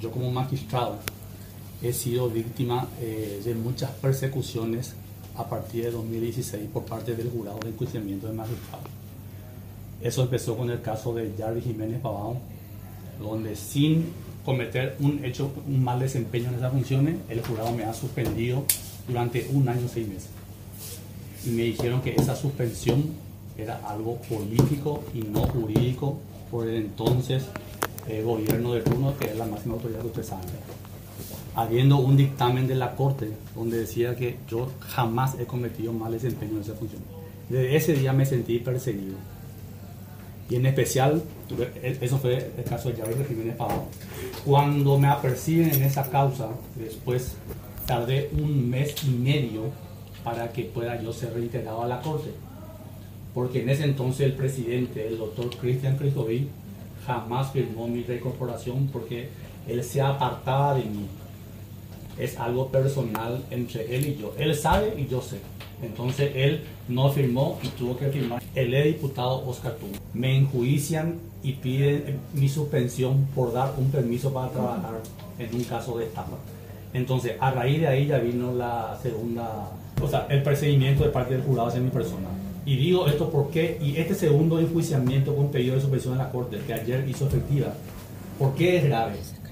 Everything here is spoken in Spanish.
yo como magistrado he sido víctima de muchas persecuciones a partir de 2016 por parte del jurado de enjuiciamiento de magistrados. Eso empezó con el caso de Yarvi Jiménez Pavao, donde sin cometer un mal desempeño en esas funciones, el jurado me ha suspendido durante 1 año y 6 meses. Y me dijeron que esa suspensión era algo político y no jurídico por el entonces gobierno de turno, que es la máxima autoridad que ustedes saben. Habiendo un dictamen de la Corte donde decía que yo jamás he cometido mal desempeño en esa función. Desde ese día me sentí perseguido. Y en especial, eso fue el caso de Yarvi Jiménez Pavao. Cuando me aperciben en esa causa, después tardé 1 mes y medio para que pueda yo ser reintegrado a la Corte. Porque en ese entonces el presidente, el doctor Cristian Cristoví, jamás firmó mi reincorporación porque él se apartaba de mí. Es algo personal entre él y yo. Él sabe y yo sé. Entonces él no firmó y tuvo que firmar el diputado Oscar Tung. Me enjuician y piden mi suspensión por dar un permiso para trabajar en un caso de estafa. Entonces a raíz de ahí ya vino la segunda, el perseguimiento de parte del jurado hacia mi persona. Y digo esto porque, y este segundo enjuiciamiento con pedido de suspensión en la Corte, que ayer hizo efectiva, ¿por qué es grave?